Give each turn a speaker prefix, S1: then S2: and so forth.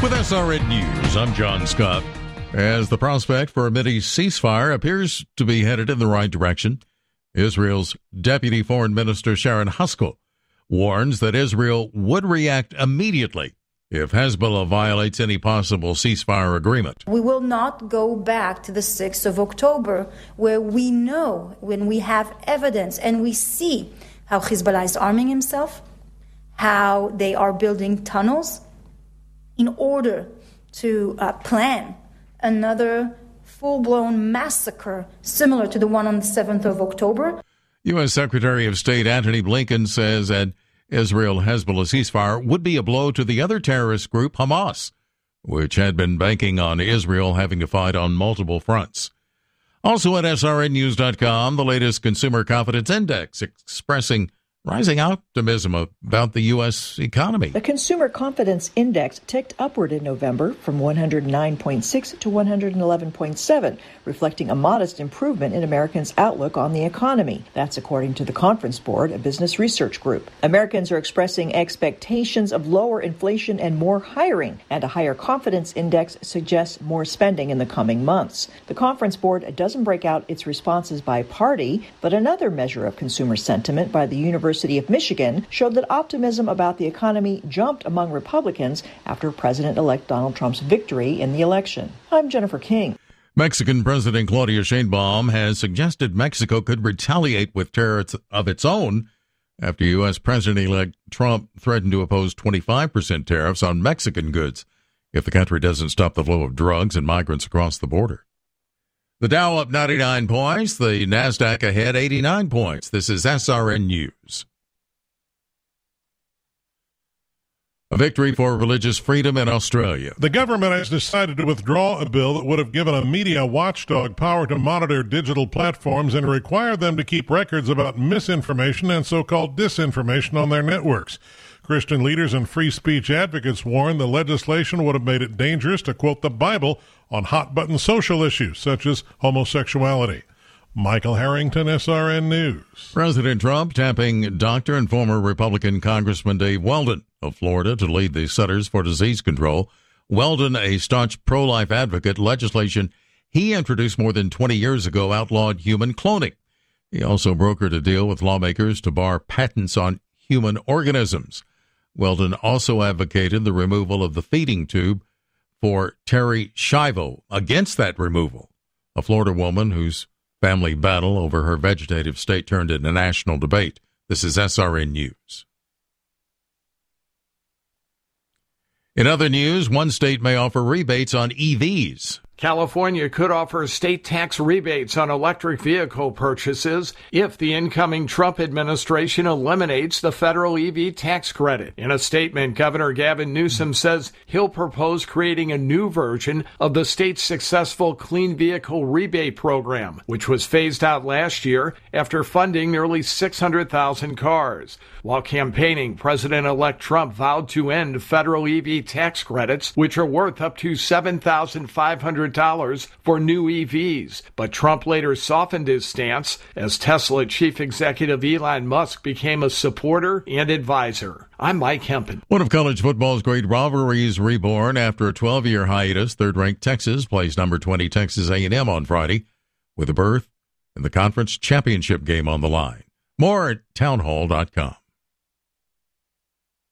S1: With SRN News, I'm John Scott. As the prospect for a Mideast ceasefire appears to be headed in the right direction, Israel's Deputy Foreign Minister Sharon Haskell warns that Israel would react immediately if Hezbollah violates any possible ceasefire agreement.
S2: We will not go back to the 6th of October, where we know, when we have evidence and we see how Hezbollah is arming himself, how they are building tunnels in order to plan another full-blown massacre similar to the one on the 7th of October.
S1: U.S. Secretary of State Antony Blinken says an Israel-Hezbollah ceasefire would be a blow to the other terrorist group, Hamas, which had been banking on Israel having to fight on multiple fronts. Also at srnnews.com, the latest Consumer Confidence Index expressing rising optimism about the U.S. economy.
S3: The Consumer Confidence Index ticked upward in November from 109.6 to 111.7, reflecting a modest improvement in Americans' outlook on the economy. That's according to the Conference Board, a business research group. Americans are expressing expectations of lower inflation and more hiring, and a higher confidence index suggests more spending in the coming months. The Conference Board doesn't break out its responses by party, but another measure of consumer sentiment by the University of Michigan showed that optimism about the economy jumped among Republicans after President-elect Donald Trump's victory in the election. I'm Jennifer King.
S1: Mexican President Claudia Sheinbaum has suggested Mexico could retaliate with tariffs of its own after U.S. President-elect Trump threatened to impose 25% tariffs on Mexican goods if the country doesn't stop the flow of drugs and migrants across the border. The Dow up 99 points, the NASDAQ ahead 89 points. This is SRN News. A victory for religious freedom in Australia.
S4: The government has decided to withdraw a bill that would have given a media watchdog power to monitor digital platforms and require them to keep records about misinformation and so-called disinformation on their networks. Christian leaders and free speech advocates warn the legislation would have made it dangerous to quote the Bible on hot-button social issues such as homosexuality. Michael Harrington, SRN News.
S1: President Trump tapping doctor and former Republican Congressman Dave Weldon of Florida to lead the Centers for Disease Control. Weldon, a staunch pro-life advocate, legislation he introduced more than 20 years ago outlawed human cloning. He also brokered a deal with lawmakers to bar patents on human organisms. Weldon also advocated the removal of the feeding tube for Terri Schiavo. Against that removal, a Florida woman whose family battle over her vegetative state turned into national debate. This is SRN News. In other news, one state may offer rebates on EVs.
S5: California could offer state tax rebates on electric vehicle purchases if the incoming Trump administration eliminates the federal EV tax credit. In a statement, Governor Gavin Newsom says he'll propose creating a new version of the state's successful Clean Vehicle Rebate Program, which was phased out last year after funding nearly 600,000 cars. While campaigning, President-elect Trump vowed to end federal EV tax credits, which are worth up to $7,500 for new EVs. But Trump later softened his stance as Tesla chief executive Elon Musk became a supporter and advisor. I'm Mike Hempen.
S1: One of college football's great rivalries reborn after a 12-year hiatus. Third-ranked Texas plays number 20 Texas A&M on Friday with a berth in the conference championship game on the line. More at townhall.com.